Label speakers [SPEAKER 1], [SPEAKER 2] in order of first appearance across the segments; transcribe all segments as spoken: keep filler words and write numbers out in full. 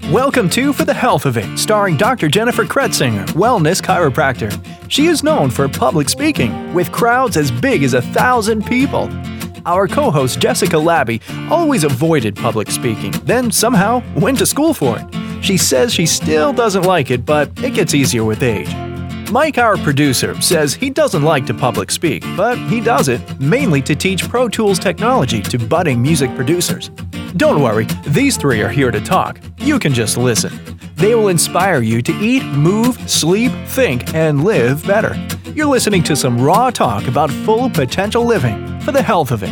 [SPEAKER 1] Welcome to For the Health of It, starring Doctor Jennifer Kretzinger, wellness chiropractor. She is known for public speaking, with crowds as big as a thousand people. Our co-host Jessica Labby always avoided public speaking, then somehow went to school for it. She says she still doesn't like it, but it gets easier with age. Mike, our producer, says he doesn't like to public speak, but he does it mainly to teach Pro Tools technology to budding music producers. Don't worry, these three are here to talk. You can just listen. They will inspire you to eat, move, sleep, think, and live better. You're listening to some raw talk about full potential living for the health of it.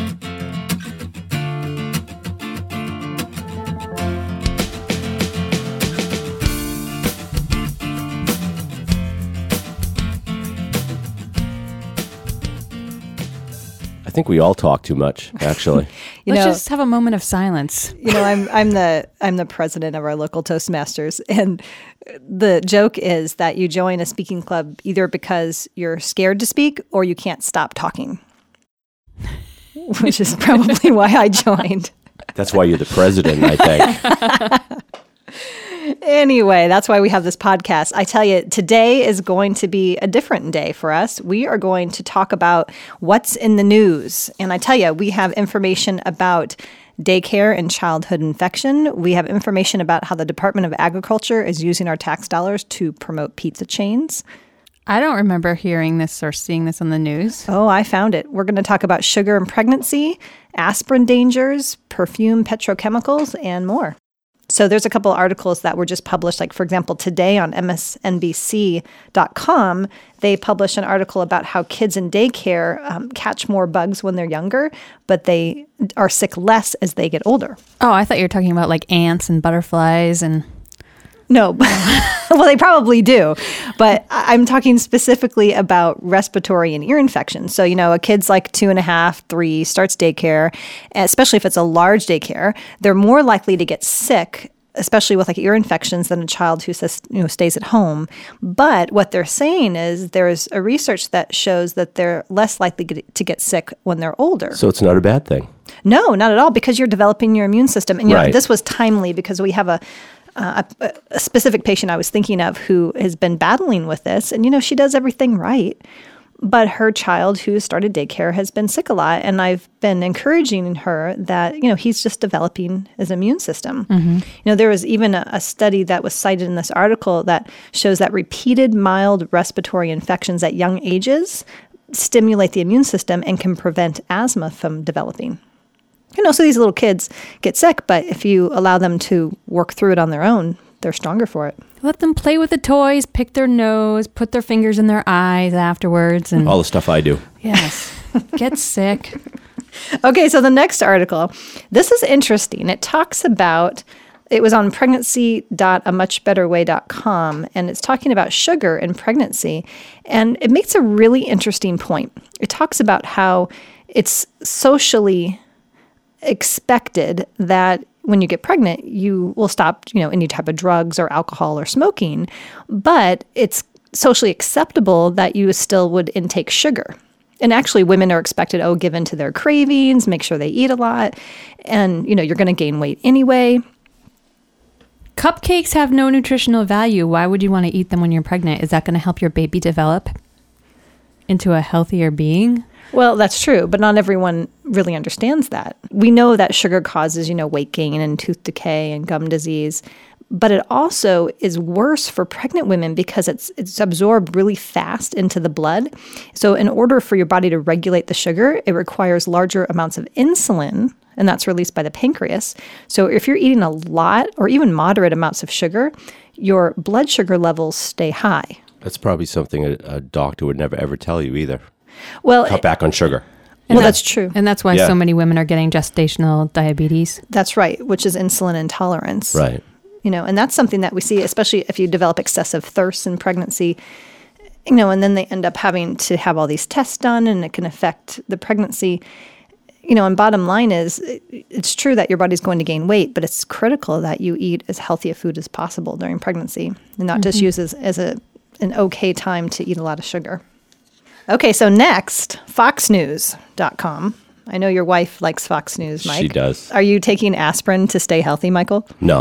[SPEAKER 2] I think we all talk too much, actually.
[SPEAKER 3] you
[SPEAKER 4] Let's
[SPEAKER 3] know,
[SPEAKER 4] just have a moment of silence.
[SPEAKER 3] You know, I'm I'm the I'm the president of our local Toastmasters, and the joke is that you join a speaking club either because you're scared to speak or you can't stop talking, which is probably why I joined.
[SPEAKER 2] That's why you're the president, I think.
[SPEAKER 3] Anyway, that's why we have this podcast. I tell you, today is going to be a different day for us. We are going to talk about what's in the news. And I tell you, we have information about daycare and childhood infection. We have information about how the Department of Agriculture is using our tax dollars to promote pizza chains.
[SPEAKER 4] I don't remember hearing this or seeing this on the news.
[SPEAKER 3] Oh, I found it. We're going to talk about sugar and pregnancy, aspirin dangers, perfume petrochemicals, and more. So there's a couple articles that were just published, like, for example, today on M S N B C dot com, they published an article about how kids in daycare um, catch more bugs when they're younger, but they are sick less as they get older.
[SPEAKER 4] Oh, I thought you were talking about like ants and butterflies and...
[SPEAKER 3] No, well, they probably do, but I'm talking specifically about respiratory and ear infections. So, you know, a kid's like two and a half, three, starts daycare, especially if it's a large daycare, they're more likely to get sick, especially with like ear infections, than a child who says, you know, stays at home. But what they're saying is there's a research that shows that they're less likely to get sick when they're older.
[SPEAKER 2] So it's not a bad thing.
[SPEAKER 3] No, not at all, because you're developing your immune system. And, you
[SPEAKER 2] right.
[SPEAKER 3] know, this was timely because we have a Uh, a, a specific patient I was thinking of who has been battling with this, and, you know, she does everything right, but her child who started daycare has been sick a lot, and I've been encouraging her that, you know, he's just developing his immune system. Mm-hmm. You know, there was even a, a study that was cited in this article that shows that repeated mild respiratory infections at young ages stimulate the immune system and can prevent asthma from developing. You know, so these little kids get sick, but if you allow them to work through it on their own, they're stronger for it.
[SPEAKER 4] Let them play with the toys, pick their nose, put their fingers in their eyes afterwards. And
[SPEAKER 2] all the stuff I do.
[SPEAKER 4] Yes. Get sick.
[SPEAKER 3] Okay, so the next article, this is interesting. It talks about, it was on pregnancy dot a much better way dot com, and it's talking about sugar in pregnancy. And it makes a really interesting point. It talks about how it's socially expected that when you get pregnant, you will stop, you know, any type of drugs or alcohol or smoking, but it's socially acceptable that you still would intake sugar. And actually, women are expected, oh, give in to their cravings, make sure they eat a lot, and, you know, you're going to gain weight anyway.
[SPEAKER 4] Cupcakes have no nutritional value. Why would you want to eat them when you're pregnant? Is that going to help your baby develop into a healthier being?
[SPEAKER 3] Well, that's true, but not everyone really understands that. We know that sugar causes, you know, weight gain and tooth decay and gum disease, but it also is worse for pregnant women because it's it's absorbed really fast into the blood. So in order for your body to regulate the sugar, it requires larger amounts of insulin, and that's released by the pancreas. So if you're eating a lot or even moderate amounts of sugar, your blood sugar levels stay high.
[SPEAKER 2] That's probably something a, a doctor would never, ever tell you either.
[SPEAKER 3] Well,
[SPEAKER 2] Cut back on sugar.
[SPEAKER 3] Well, that's, that's true.
[SPEAKER 4] And that's why
[SPEAKER 2] yeah.
[SPEAKER 4] so many women are getting gestational diabetes.
[SPEAKER 3] That's right, which is insulin intolerance.
[SPEAKER 2] Right.
[SPEAKER 3] You know, and that's something that we see, especially if you develop excessive thirst in pregnancy, you know, and then they end up having to have all these tests done, and it can affect the pregnancy. You know, and bottom line is, it's true that your body's going to gain weight, but it's critical that you eat as healthy a food as possible during pregnancy, and not mm-hmm. just use as, as a an okay time to eat a lot of sugar. Okay, so next, fox news dot com. I know your wife likes Fox News, Mike.
[SPEAKER 2] She does.
[SPEAKER 3] Are you taking aspirin to stay healthy, Michael?
[SPEAKER 2] No.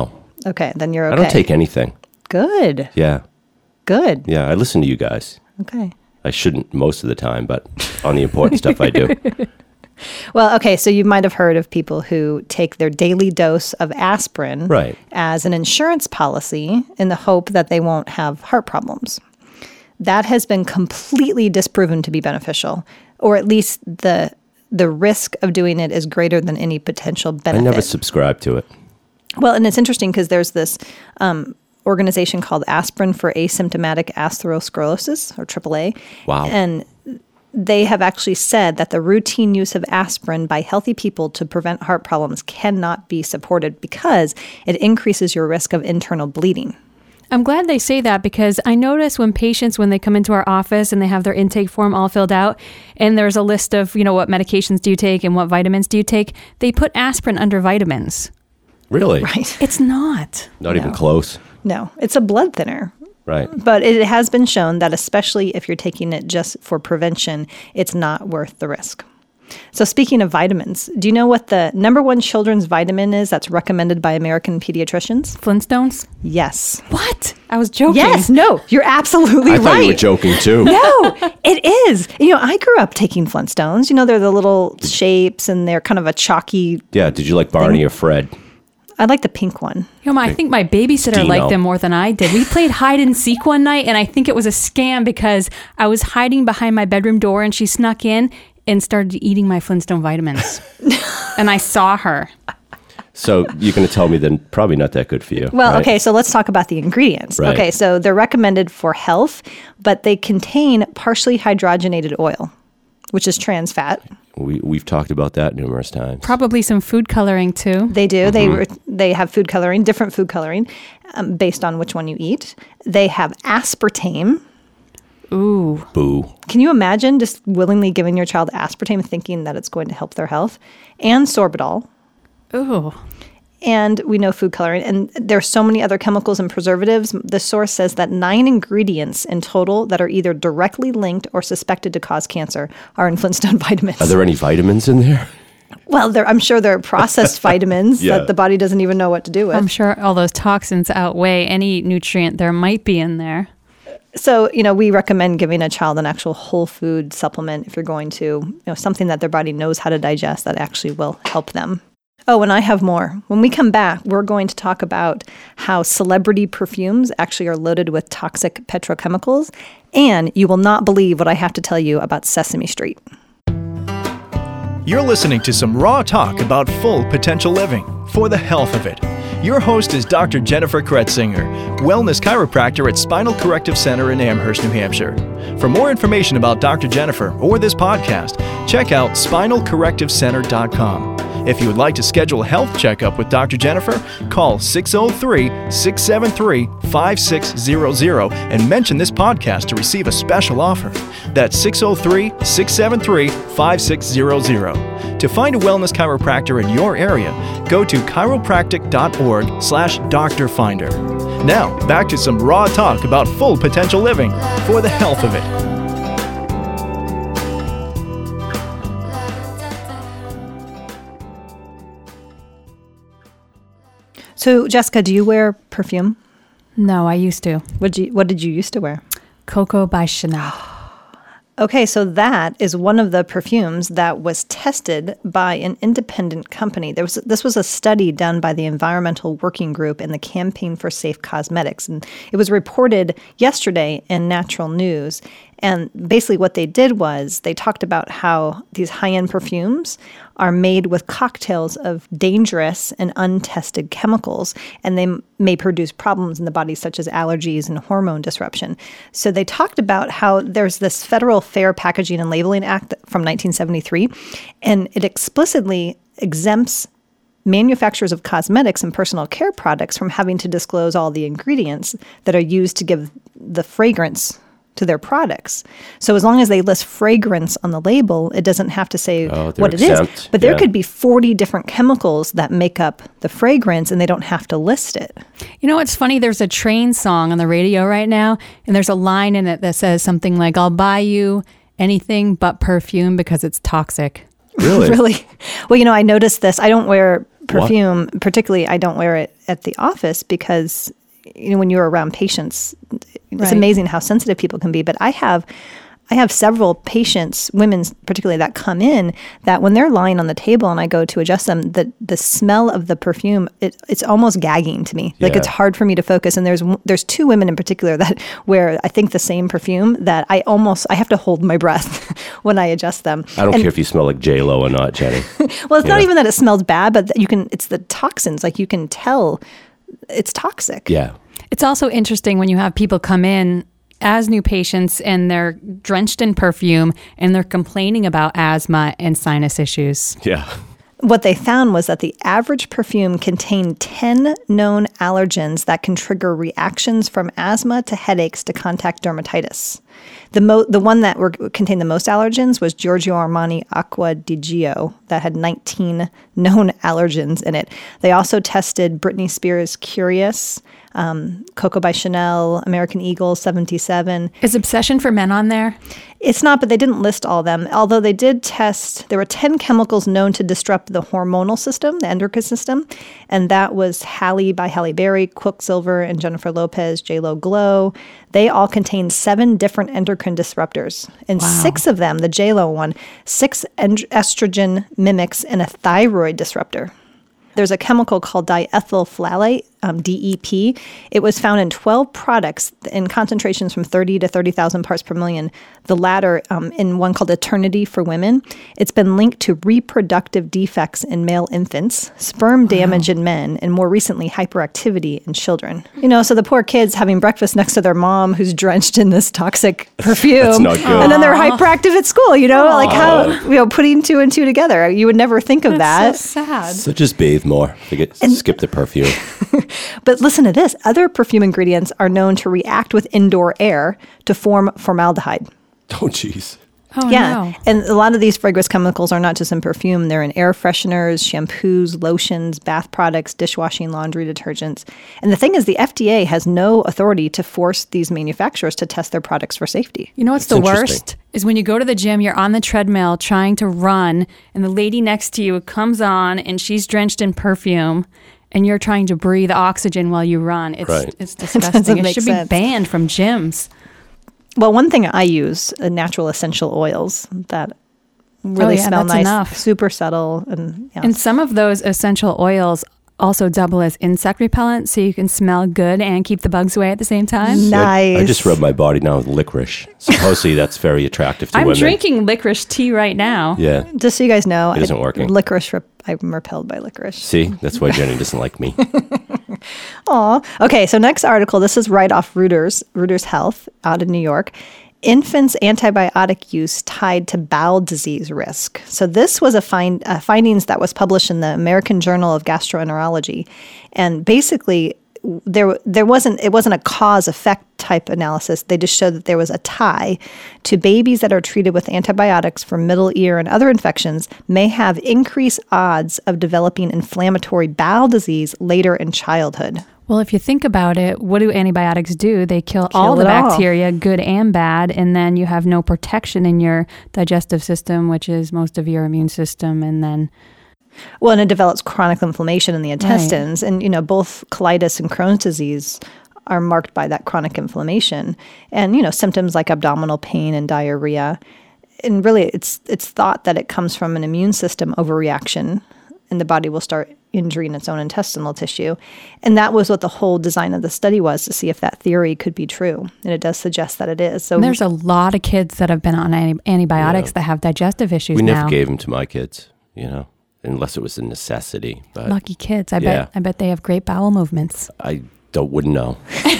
[SPEAKER 3] Okay, then you're okay.
[SPEAKER 2] I don't take anything.
[SPEAKER 3] Good.
[SPEAKER 2] Yeah.
[SPEAKER 3] Good.
[SPEAKER 2] Yeah, I listen to you guys.
[SPEAKER 3] Okay.
[SPEAKER 2] I shouldn't most of the time, but on the important stuff I do.
[SPEAKER 3] Well, okay, so you might have heard of people who take their daily dose of aspirin
[SPEAKER 2] Right.
[SPEAKER 3] as an insurance policy in the hope that they won't have heart problems. That has been completely disproven to be beneficial, or at least the the risk of doing it is greater than any potential benefit.
[SPEAKER 2] I never subscribed to it.
[SPEAKER 3] Well, and it's interesting because there's this um, organization called Aspirin for Asymptomatic Atherosclerosis, or triple A.
[SPEAKER 2] Wow.
[SPEAKER 3] And they have actually said that the routine use of aspirin by healthy people to prevent heart problems cannot be supported because it increases your risk of internal bleeding.
[SPEAKER 4] I'm glad they say that because I notice when patients, when they come into our office and they have their intake form all filled out and there's a list of, you know, what medications do you take and what vitamins do you take, they put aspirin under vitamins.
[SPEAKER 2] Really?
[SPEAKER 3] Right.
[SPEAKER 4] It's not.
[SPEAKER 2] Not
[SPEAKER 3] No.
[SPEAKER 2] even close.
[SPEAKER 3] No, it's a blood thinner.
[SPEAKER 2] Right.
[SPEAKER 3] But it has been shown that especially if you're taking it just for prevention, it's not worth the risk. So speaking of vitamins, do you know what the number one children's vitamin is that's recommended by American pediatricians?
[SPEAKER 4] Flintstones?
[SPEAKER 3] Yes.
[SPEAKER 4] What? I was joking.
[SPEAKER 3] Yes. No, you're absolutely
[SPEAKER 2] I
[SPEAKER 3] right.
[SPEAKER 2] thought you were joking too.
[SPEAKER 3] No, it is. You know, I grew up taking Flintstones. You know, they're the little shapes and they're kind of a chalky.
[SPEAKER 2] Yeah, did you like Barney or Fred?
[SPEAKER 3] I like the pink one.
[SPEAKER 4] You know, I think my babysitter
[SPEAKER 2] Dino.
[SPEAKER 4] liked them more than I did. We played hide and seek one night, and I think it was a scam because I was hiding behind my bedroom door, and she snuck in and started eating my Flintstone vitamins. And I saw her.
[SPEAKER 2] So you're going to tell me then probably not that good for you.
[SPEAKER 3] Well,
[SPEAKER 2] right?
[SPEAKER 3] okay, so let's talk about the ingredients.
[SPEAKER 2] Right.
[SPEAKER 3] Okay, so they're recommended for health, but they contain partially hydrogenated oil, which is trans fat.
[SPEAKER 2] We, we've talked about that numerous times.
[SPEAKER 4] Probably some food coloring, too.
[SPEAKER 3] They do. They re- they have food coloring, different food coloring, um, based on which one you eat. They have aspartame.
[SPEAKER 4] Ooh.
[SPEAKER 2] Boo.
[SPEAKER 3] Can you imagine just willingly giving your child aspartame thinking that it's going to help their health? And sorbitol.
[SPEAKER 4] Ooh.
[SPEAKER 3] And we know food coloring. And there's so many other chemicals and preservatives. The source says that nine ingredients in total that are either directly linked or suspected to cause cancer are in Flintstone vitamins.
[SPEAKER 2] Are there any vitamins in there?
[SPEAKER 3] Well, there, I'm sure there are processed vitamins
[SPEAKER 2] Yeah.
[SPEAKER 3] that the body doesn't even know what to do with.
[SPEAKER 4] I'm sure all those toxins outweigh any nutrient there might be in there.
[SPEAKER 3] So, you know, we recommend giving a child an actual whole food supplement if you're going to, you know, something that their body knows how to digest that actually will help them. Oh, and I have more. When we come back, we're going to talk about how celebrity perfumes actually are loaded with toxic petrochemicals, and you will not believe what I have to tell you about Sesame Street.
[SPEAKER 1] You're listening to some raw talk about full potential living for the health of it. Your host is Doctor Jennifer Kretzinger, wellness chiropractor at Spinal Corrective Center in Amherst, New Hampshire. For more information about Doctor Jennifer or this podcast, check out spinal corrective center dot com. If you would like to schedule a health checkup with Doctor Jennifer, call six oh three, six seven three, five six zero zero and mention this podcast to receive a special offer. That's six oh three, six seven three, five six zero zero. To find a wellness chiropractor in your area, go to chiropractic dot org slash doctor finder. Now, back to some raw talk about full potential living for the health of it.
[SPEAKER 3] So, Jessica, do you wear perfume?
[SPEAKER 4] No, I used to.
[SPEAKER 3] What did you, what did you used to wear?
[SPEAKER 4] Coco by Chanel.
[SPEAKER 3] Okay, so that is one of the perfumes that was tested by an independent company. There was this was a study done by the Environmental Working Group and the Campaign for Safe Cosmetics, and it was reported yesterday in Natural News. And basically what they did was they talked about how these high-end perfumes are made with cocktails of dangerous and untested chemicals, and they m- may produce problems in the body such as allergies and hormone disruption. So they talked about how there's this Federal Fair Packaging and Labeling Act from nineteen seventy-three, and it explicitly exempts manufacturers of cosmetics and personal care products from having to disclose all the ingredients that are used to give the fragrance to their products. So as long as they list fragrance on the label, it doesn't have to say
[SPEAKER 2] Oh, they're
[SPEAKER 3] what it
[SPEAKER 2] exempt.
[SPEAKER 3] is. But there
[SPEAKER 2] Yeah.
[SPEAKER 3] could be forty different chemicals that make up the fragrance, and they don't have to list it.
[SPEAKER 4] You know what's funny? There's a train song on the radio right now, and there's a line in it that says something like, I'll buy you anything but perfume because it's toxic.
[SPEAKER 2] Really?
[SPEAKER 3] Really? Well, you know, I noticed this. I don't wear perfume, what? Particularly I don't wear it at the office because, you know, when you're around patients, it's right. amazing how sensitive people can be. But I have I have several patients, women particularly, that come in that when they're lying on the table and I go to adjust them, the, the smell of the perfume, it, it's almost gagging to me. Yeah. Like it's hard for me to focus. And there's there's two women in particular that wear, I think, the same perfume that I almost, I have to hold my breath when I adjust them.
[SPEAKER 2] I don't
[SPEAKER 3] and,
[SPEAKER 2] care if you smell like J-Lo or not, Jenny.
[SPEAKER 3] Well, it's yeah. not even that it smells bad, but you can, it's the toxins. Like you can tell it's toxic.
[SPEAKER 2] Yeah.
[SPEAKER 4] It's also interesting when you have people come in as new patients and they're drenched in perfume and they're complaining about asthma and sinus issues.
[SPEAKER 2] Yeah.
[SPEAKER 3] What they found was that the average perfume contained ten known allergens that can trigger reactions from asthma to headaches to contact dermatitis. The mo- the one that were, contained the most allergens was Giorgio Armani Acqua di Gio that had nineteen known allergens in it. They also tested Britney Spears' Curious, um, Coco by Chanel, American Eagle seventy-seven.
[SPEAKER 4] Is Obsession for Men on there?
[SPEAKER 3] It's not, but they didn't list all of them. Although they did test, there were ten chemicals known to disrupt the hormonal system, the endocrine system, and that was Halle by Halle Berry, Quicksilver, and Jennifer Lopez, J-Lo Glow. They all contained seven different endocrine disruptors, and wow. six of them, the J-Lo one, six estrogen mimics and a thyroid disruptor. There's a chemical called diethyl phthalate, um, D E P. It was found in twelve products in concentrations from thirty to thirty thousand parts per million. The latter um, in one called Eternity for Women. It's been linked to reproductive defects in male infants, sperm damage wow. in men, and more recently, hyperactivity in children. You know, so the poor kids having breakfast next to their mom who's drenched in this toxic perfume.
[SPEAKER 2] That's not good.
[SPEAKER 3] And then they're hyperactive at school, you know? Aww. Like how, you know, putting two and two together. You would never think of
[SPEAKER 4] That's
[SPEAKER 3] that.
[SPEAKER 4] So sad.
[SPEAKER 2] So just bathe more. Forget, and, skip the perfume.
[SPEAKER 3] But listen to this. Other perfume ingredients are known to react with indoor air to form formaldehyde.
[SPEAKER 2] Oh, jeez.
[SPEAKER 4] Oh,
[SPEAKER 3] yeah.
[SPEAKER 4] no.
[SPEAKER 3] And a lot of these fragrance chemicals are not just in perfume. They're in air fresheners, shampoos, lotions, bath products, dishwashing, laundry detergents. And the thing is, the F D A has no authority to force these manufacturers to test their products for safety.
[SPEAKER 4] You know what's
[SPEAKER 2] That's
[SPEAKER 4] the worst? Is when you go to the gym, you're on the treadmill trying to run, and the lady next to you comes on, and she's drenched in perfume, and you're trying to breathe oxygen while you run. It's
[SPEAKER 2] right.
[SPEAKER 4] it's disgusting. It should
[SPEAKER 3] sense.
[SPEAKER 4] be banned from gyms.
[SPEAKER 3] Well, one thing I use, uh, natural essential oils that really
[SPEAKER 4] oh, yeah,
[SPEAKER 3] smell
[SPEAKER 4] that's
[SPEAKER 3] nice,
[SPEAKER 4] enough.
[SPEAKER 3] super subtle. And, yeah.
[SPEAKER 4] and some of those essential oils also double as insect repellent, so you can smell good and keep the bugs away at the same time.
[SPEAKER 3] Nice.
[SPEAKER 2] I, I just rub my body now with licorice. Supposedly that's very attractive to
[SPEAKER 4] I'm
[SPEAKER 2] women. I'm
[SPEAKER 4] drinking licorice tea right now.
[SPEAKER 2] Yeah.
[SPEAKER 3] Just so you guys know,
[SPEAKER 2] it isn't
[SPEAKER 3] I,
[SPEAKER 2] working.
[SPEAKER 3] Licorice, rep- I'm repelled by licorice.
[SPEAKER 2] See, that's why Jenny doesn't like me.
[SPEAKER 3] Aw. Okay, so next article, this is right off Reuters, Reuters Health out of New York. Infants' antibiotic use tied to bowel disease risk. So this was a find uh, findings that was published in the American Journal of Gastroenterology, and basically there there wasn't it wasn't a cause effect type analysis. They just showed that there was a tie to babies that are treated with antibiotics for middle ear and other infections may have increased odds of developing inflammatory bowel disease later in childhood.
[SPEAKER 4] Well, if you think about it, what do antibiotics do? They kill, kill all the bacteria, all. good and bad, and then you have no protection in your digestive system, which is most of your immune system, and then...
[SPEAKER 3] Well, and it develops chronic inflammation in the intestines, right. and, you know, both colitis and Crohn's disease are marked by that chronic inflammation, and, you know, symptoms like abdominal pain and diarrhea. And really, it's it's thought that it comes from an immune system overreaction, and the body will start injuring its own intestinal tissue. And that was what the whole design of the study was, to see if that theory could be true. And it does suggest that it is. So
[SPEAKER 4] and there's a lot of kids that have been on anti- antibiotics yeah. that have digestive issues
[SPEAKER 2] we
[SPEAKER 4] now.
[SPEAKER 2] We never gave them to my kids, you know, unless it was a necessity. But
[SPEAKER 4] lucky kids. I
[SPEAKER 2] yeah.
[SPEAKER 4] bet I bet they have great bowel movements.
[SPEAKER 2] I don't wouldn't know.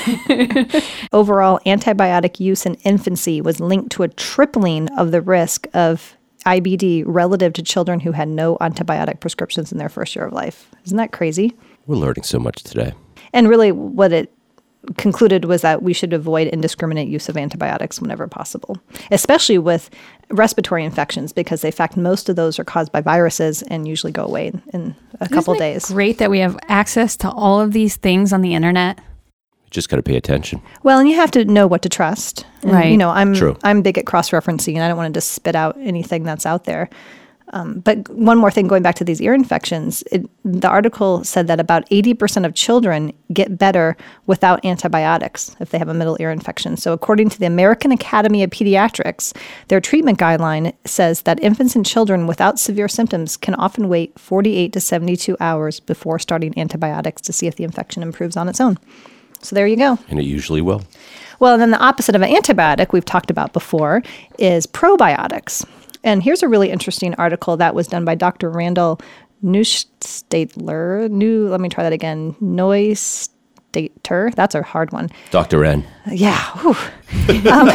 [SPEAKER 3] Overall, antibiotic use in infancy was linked to a tripling of the risk of I B D relative to children who had no antibiotic prescriptions in their first year of life. Isn't that crazy?
[SPEAKER 2] We're learning so much today.
[SPEAKER 3] And really what it concluded was that we should avoid indiscriminate use of antibiotics whenever possible, especially with respiratory infections, because in fact most of those are caused by viruses and usually go away in, in a couple
[SPEAKER 4] Isn't it
[SPEAKER 3] days.
[SPEAKER 4] Great that we have access to all of these things on the internet.
[SPEAKER 2] Just got to pay attention.
[SPEAKER 3] Well, and you have to know what to trust. And,
[SPEAKER 4] right.
[SPEAKER 3] You know, I'm
[SPEAKER 2] True.
[SPEAKER 3] I'm big at cross-referencing, and I don't want to just spit out anything that's out there. Um, but one more thing, going back to these ear infections, it, the article said that about eighty percent of children get better without antibiotics if they have a middle ear infection. So according to the American Academy of Pediatrics, their treatment guideline says that infants and children without severe symptoms can often wait forty-eight to seventy-two hours before starting antibiotics to see if the infection improves on its own. So there you go.
[SPEAKER 2] And it usually will.
[SPEAKER 3] Well, then the opposite of an antibiotic we've talked about before is probiotics. And here's a really interesting article that was done by Doctor Randall Neustadtler. New, let me try that again. Neustadter. That's a hard one.
[SPEAKER 2] Doctor N.
[SPEAKER 3] Yeah. um,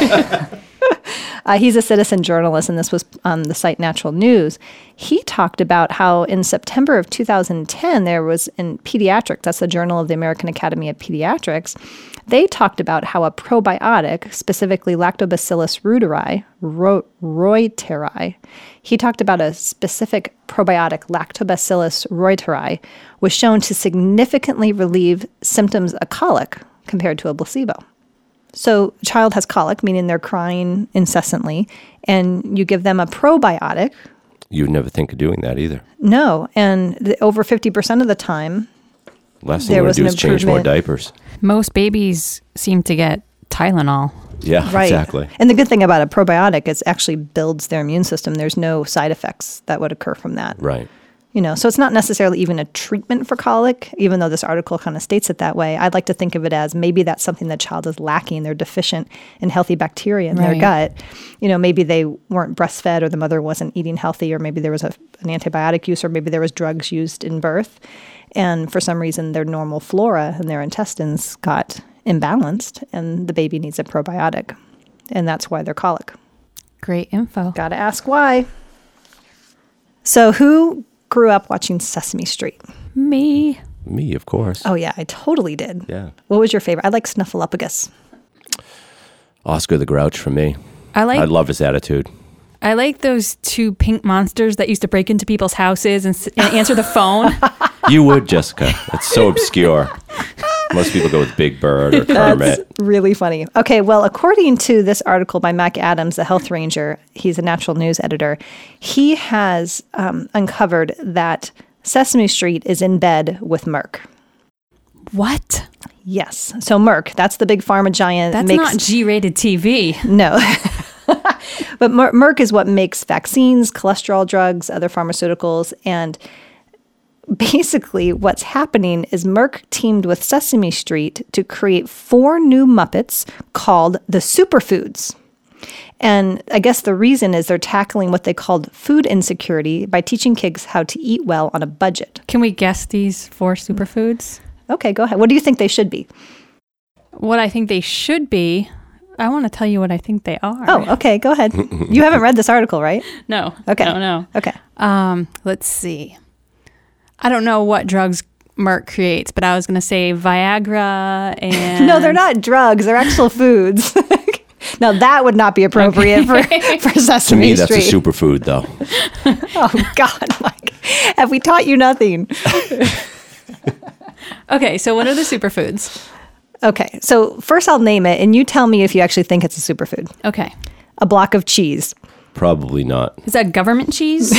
[SPEAKER 3] uh, he's a citizen journalist, and this was on the site Natural News. He talked about how in September of two thousand ten, there was in Pediatrics, that's the Journal of the American Academy of Pediatrics, they talked about how a probiotic, specifically Lactobacillus reuteri, ro- reuteri, he talked about a specific probiotic, Lactobacillus reuteri, was shown to significantly relieve symptoms of colic compared to a placebo. So a child has colic, meaning they're crying incessantly, and you give them a probiotic.
[SPEAKER 2] You would never think of doing that either.
[SPEAKER 3] No, and the, over fifty percent of the time,
[SPEAKER 2] Last thing
[SPEAKER 3] there
[SPEAKER 2] you want
[SPEAKER 3] was
[SPEAKER 2] to do
[SPEAKER 3] an
[SPEAKER 2] is change more
[SPEAKER 3] improvement.
[SPEAKER 2] diapers.
[SPEAKER 4] Most babies seem to get Tylenol.
[SPEAKER 2] Yeah,
[SPEAKER 3] Right.
[SPEAKER 2] exactly.
[SPEAKER 3] And the good thing about a probiotic is it actually builds their immune system. There's no side effects that would occur from that.
[SPEAKER 2] Right.
[SPEAKER 3] You know, so it's not necessarily even a treatment for colic, even though this article kind of states it that way. I'd like to think of it as maybe that's something the child is lacking. They're deficient in healthy bacteria in their
[SPEAKER 4] Right.
[SPEAKER 3] gut. You know, maybe they weren't breastfed or the mother wasn't eating healthy, or maybe there was a, an antibiotic use, or maybe there was drugs used in birth. And for some reason, their normal flora in their intestines got imbalanced, and the baby needs a probiotic. And that's why they're colic.
[SPEAKER 4] Great info.
[SPEAKER 3] Got to ask why. So who grew up watching Sesame Street?
[SPEAKER 4] Me.
[SPEAKER 2] Me, of course.
[SPEAKER 3] Oh, yeah, I totally did.
[SPEAKER 2] Yeah.
[SPEAKER 3] What was your favorite? I like Snuffleupagus.
[SPEAKER 2] Oscar the Grouch for me.
[SPEAKER 4] I like
[SPEAKER 2] I love his attitude.
[SPEAKER 4] I like those two pink monsters that used to break into people's houses and, s- and answer the phone.
[SPEAKER 2] You would, Jessica. It's so obscure. Most people go with Big Bird or Kermit.
[SPEAKER 3] That's really funny. Okay, well, according to this article by Mac Adams, the health ranger, he's a Natural News editor, he has um, uncovered that Sesame Street is in bed with Merck.
[SPEAKER 4] What?
[SPEAKER 3] Yes. So Merck, that's the big pharma giant.
[SPEAKER 4] That's
[SPEAKER 3] makes,
[SPEAKER 4] not G-rated T V.
[SPEAKER 3] No. But Mer- Merck is what makes vaccines, cholesterol drugs, other pharmaceuticals. And basically what's happening is Merck teamed with Sesame Street to create four new Muppets called the Superfoods. And I guess the reason is they're tackling what they called food insecurity by teaching kids how to eat well on a budget.
[SPEAKER 4] Can we guess these four superfoods?
[SPEAKER 3] Okay, go ahead. What do you think they should be?
[SPEAKER 4] What I think they should be, I want to tell you what I think they are.
[SPEAKER 3] Oh, okay, go ahead. You haven't read this article, right?
[SPEAKER 4] No.
[SPEAKER 3] Okay.
[SPEAKER 4] No, no.
[SPEAKER 3] Okay.
[SPEAKER 4] Um, let's see. I don't know what drugs Merck creates, but I was going to say Viagra and...
[SPEAKER 3] No, they're not drugs. They're actual foods. Now, that would not be appropriate for, for
[SPEAKER 2] To
[SPEAKER 3] Sesame
[SPEAKER 2] me, that's
[SPEAKER 3] Street.
[SPEAKER 2] a superfood, though.
[SPEAKER 3] Oh, God, Mike. Have we taught you nothing?
[SPEAKER 4] Okay, so what are the superfoods?
[SPEAKER 3] Okay, so first I'll name it, and you tell me if you actually think it's a superfood.
[SPEAKER 4] Okay.
[SPEAKER 3] A block of cheese.
[SPEAKER 2] Probably not.
[SPEAKER 4] Is that government cheese?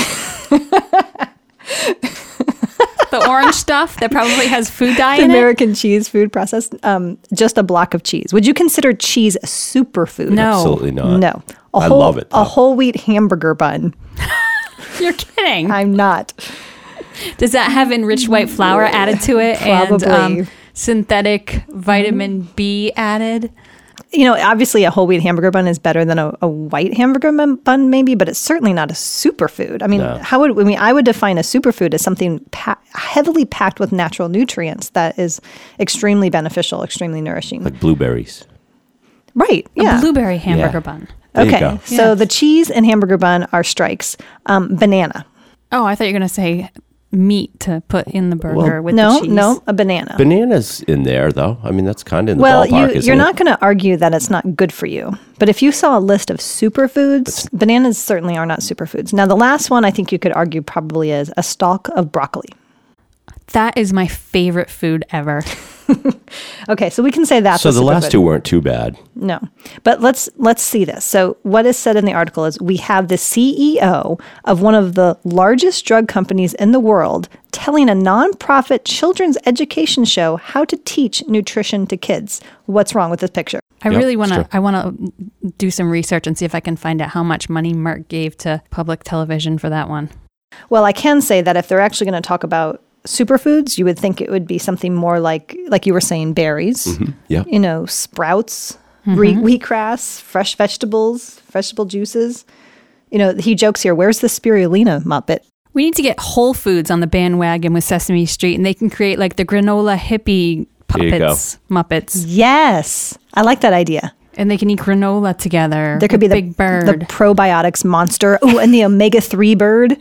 [SPEAKER 4] The orange stuff that probably has food dye in it?
[SPEAKER 3] American cheese food processed. Um, just a block of cheese. Would you consider cheese a superfood?
[SPEAKER 4] No.
[SPEAKER 2] Absolutely not.
[SPEAKER 3] No. A
[SPEAKER 2] I
[SPEAKER 3] whole,
[SPEAKER 2] love it,
[SPEAKER 3] A
[SPEAKER 2] though.
[SPEAKER 3] whole wheat hamburger bun.
[SPEAKER 4] You're kidding.
[SPEAKER 3] I'm not.
[SPEAKER 4] Does that have enriched white flour added to it and
[SPEAKER 3] Probably.
[SPEAKER 4] um, synthetic vitamin B added?
[SPEAKER 3] You know, obviously a whole wheat hamburger bun is better than a, a white hamburger bun, bun, maybe, but it's certainly not a superfood. I mean,
[SPEAKER 2] No.
[SPEAKER 3] how would I mean? I would define a superfood as something pa- heavily packed with natural nutrients that is extremely beneficial, extremely nourishing.
[SPEAKER 2] Like blueberries.
[SPEAKER 3] Right?
[SPEAKER 4] A
[SPEAKER 3] Yeah.
[SPEAKER 4] blueberry hamburger
[SPEAKER 2] Yeah.
[SPEAKER 4] bun.
[SPEAKER 2] There you
[SPEAKER 3] Okay.
[SPEAKER 2] go.
[SPEAKER 3] So
[SPEAKER 4] Yes.
[SPEAKER 3] the cheese and hamburger bun are strikes. Um, banana.
[SPEAKER 4] Oh, I thought you were going to say meat to put in the burger
[SPEAKER 2] Well,
[SPEAKER 4] with
[SPEAKER 3] no,
[SPEAKER 4] the cheese.
[SPEAKER 3] no, a banana.
[SPEAKER 2] Bananas in there, though. I mean, that's kind of in the
[SPEAKER 3] Well,
[SPEAKER 2] ballpark,
[SPEAKER 3] you,
[SPEAKER 2] isn't
[SPEAKER 3] you're
[SPEAKER 2] it?
[SPEAKER 3] not going to argue that it's not good for you. But if you saw a list of superfoods, bananas certainly are not superfoods. Now, the last one I think you could argue probably is a stalk of broccoli.
[SPEAKER 4] That is my favorite food ever.
[SPEAKER 3] Okay, so we can say that's
[SPEAKER 2] So
[SPEAKER 3] a
[SPEAKER 2] the last
[SPEAKER 3] superfood.
[SPEAKER 2] two weren't too bad.
[SPEAKER 3] No, but let's let's see this. So what is said in the article is we have the C E O of one of the largest drug companies in the world telling a nonprofit children's education show how to teach nutrition to kids. What's wrong with this picture?
[SPEAKER 4] I
[SPEAKER 2] Yep,
[SPEAKER 4] really want
[SPEAKER 2] it's
[SPEAKER 4] to.
[SPEAKER 2] true.
[SPEAKER 4] I want to do some research and see if I can find out how much money Merck gave to public television for that one.
[SPEAKER 3] Well, I can say that if they're actually going to talk about superfoods, you would think it would be something more like, like you were saying, berries,
[SPEAKER 2] Mm-hmm. Yeah.
[SPEAKER 3] you know, sprouts, wheat, wheatgrass, fresh vegetables, vegetable juices. You know, he jokes here, where's the spirulina Muppet?
[SPEAKER 4] We need to get Whole Foods on the bandwagon with Sesame Street, and they can create like the granola hippie
[SPEAKER 2] There you go.
[SPEAKER 4] puppets, Muppets,
[SPEAKER 3] Yes, I like that idea.
[SPEAKER 4] and they can eat granola together.
[SPEAKER 3] There could be
[SPEAKER 4] with
[SPEAKER 3] the
[SPEAKER 4] Big Bird.
[SPEAKER 3] the probiotics monster. Oh, and the omega three bird.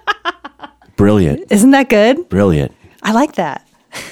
[SPEAKER 2] Brilliant.
[SPEAKER 3] Isn't that good?
[SPEAKER 2] Brilliant.
[SPEAKER 3] I like that.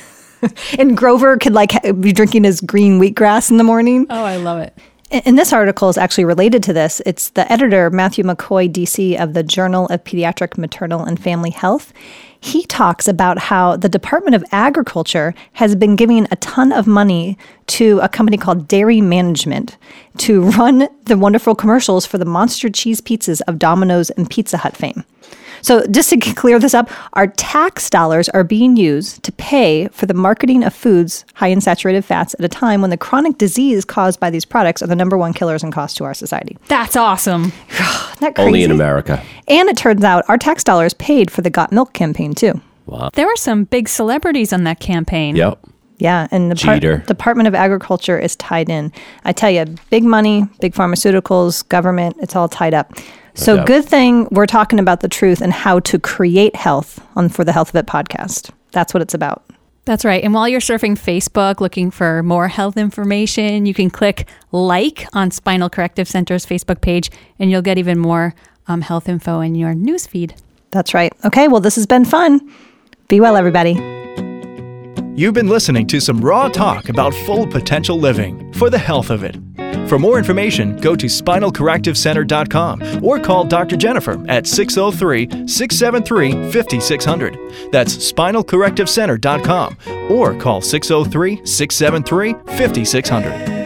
[SPEAKER 3] And Grover could like ha- be drinking his green wheatgrass in the morning.
[SPEAKER 4] oh, I love it.
[SPEAKER 3] And and this article is actually related to this. It's the editor, Matthew McCoy, D C, of the Journal of Pediatric Maternal and Family Health. He talks about how the Department of Agriculture has been giving a ton of money to a company called Dairy Management to run the wonderful commercials for the monster cheese pizzas of Domino's and Pizza Hut fame. So just to clear this up, our tax dollars are being used to pay for the marketing of foods high in saturated fats at a time when the chronic disease caused by these products are the number one killers and cost to our society.
[SPEAKER 4] That's awesome.
[SPEAKER 3] Isn't that crazy?
[SPEAKER 2] Only in America.
[SPEAKER 3] And it turns out our tax dollars paid for the Got Milk campaign too.
[SPEAKER 4] There were some big celebrities on that campaign.
[SPEAKER 2] Yep.
[SPEAKER 3] Yeah, and the par-
[SPEAKER 2] Jeter.
[SPEAKER 3] Department of Agriculture is tied in. I tell you, big money, big pharmaceuticals, government, it's all tied up. So
[SPEAKER 2] doubt.
[SPEAKER 3] good thing we're talking about the truth and how to create health on For the Health of It podcast. That's what it's about.
[SPEAKER 4] That's right. And while you're surfing Facebook looking for more health information, you can click like on Spinal Corrective Center's Facebook page, and you'll get even more um, health info in your newsfeed.
[SPEAKER 3] That's right. Okay, well, this has been fun. Be well, everybody.
[SPEAKER 1] You've been listening to some raw talk about full potential living for the health of it. For more information, go to spinal corrective center dot com or call Doctor Jennifer at six oh three, six seven three, five six zero zero. That's spinal corrective center dot com or call six oh three, six seven three, five six zero zero.